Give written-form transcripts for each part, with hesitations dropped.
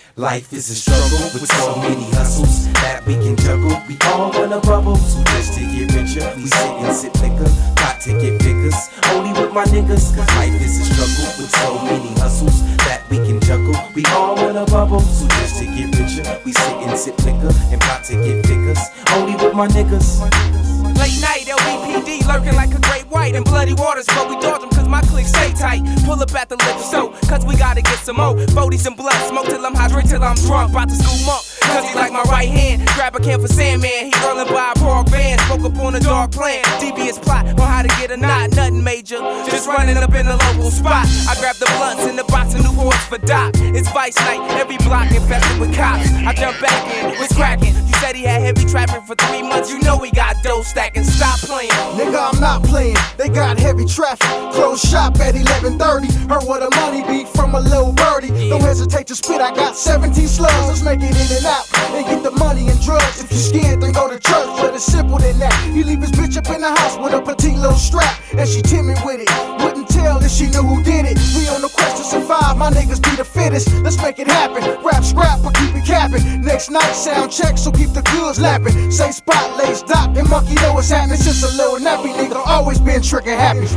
Life is a struggle with so many hustles that we can juggle. We all wanna bubble, so just to get richer, we sit and sip liquor, got to get figures, only with my niggas. Life is a struggle with so many hustles that we can juggle. We all wanna bubble, so just to get richer, we sit and sip liquor and got to get figures, only with my niggas. Late night, LBPD lurking like a great white in bloody waters, but we dodge them cause my clique stay tight. Pull up at the liquor store, cause we gotta get some more 40s and blunt, smoke till I'm high, drink till I'm drunk. Bout to school monk, cause he like my right hand. Grab a can for Sandman, he earning by a park band. Spoke up on a dark plan, devious plot on how to get a knot, nothing major. Just running up in the local spot. I grab the blunts in the box of Newports for Doc. It's Vice Night, every block infested with cops. I jump back in, what's cracking? You said he had heavy traffic for 3 months, you know he got dough stacking. Stop playing. Nigga, I'm not playing. They got heavy traffic. Close shop at 11:30. Heard where the money be from a little birdie. Don't hesitate to spit. I got 17 slugs. Let's make it in and out and get the money and drugs. If you scared, then go to church. But it's simple than that. He leave his bitch up in the house with a petite little strap, and she timid with it. Wouldn't tell if she knew who did it. We on the quest to survive. My niggas be the fittest. Let's make it happen. Rap scrap, but keep it capping. Next night sound check, so keep the goods lapping. Say spot, lace, doc, and monkey know what's happening. Since a little nappy nigga, always been trigger happy.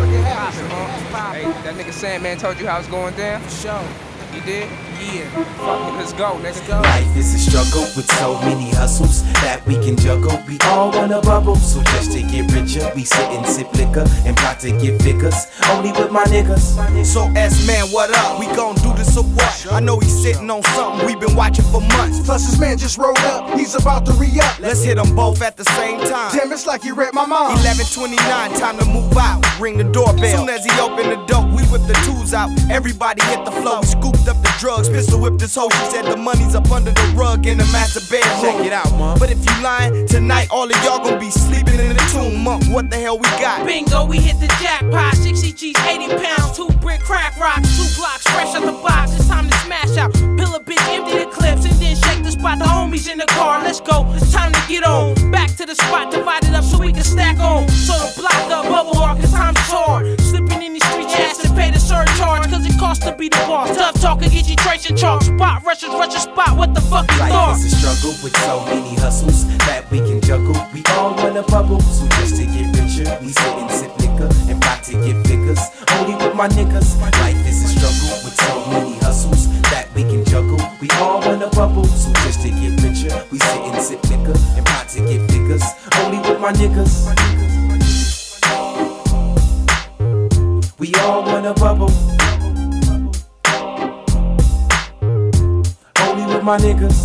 Hey, that nigga Sandman told you how it's going down? For sure. He did? Yeah. Fuck it, let's go, let's go. Life is a struggle with so many hustles that we can juggle. We all wanna bubble, so just to get richer, we sit and sip liquor and plot to get figures, only with my niggas. So S-Man, what up? We gon' do this or what? I know he's sitting on something we've been watching for months. Plus his man just rolled up, he's about to re-up. Let's hit them both at the same time. Damn, it's like he read my mind. 11:29, time to move out. Ring the doorbell. Soon as he opened the door, we whip the tools out. Everybody hit the floor. We scooped up the drugs, pistol whipped this hoe. She said the money's up under the rug in the master bedroom. Check it out, man. But if you lying, tonight all of y'all gon' be sleeping in the tomb. What the hell we got? Bingo, we hit the jackpot. 60 G's, 80 pounds, 2 brick crack rocks, 2 blocks, fresh out the box. It's time to smash out. Pill a bitch, empty the clips, and then shake the spot. The homies in the car, let's go. It's time to get on. Back to the spot, divide it up so we can stack on. So the block up, bubble hard, cause time's hard. Slipping in these streets, you has to pay the surcharge, cause it costs to be the boss. Tough talker, get you tracing chalk. Spot rushers, rush a spot, what the fuck you thought? Life is a struggle with so many hustles that we can juggle. We all wanna bubble, so just to get richer, we sit and sip liquor and plot to get figures, only with my niggas. Life is a struggle with so many hustles that we can juggle. We all wanna bubble, so just to get richer, we sit and sip liquor and plot to get figures, only with my niggas. We all wanna bubble, only with my niggas.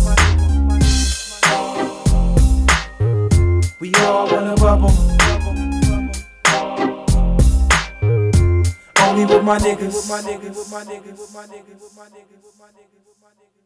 We all wanna bubble, only with my niggas.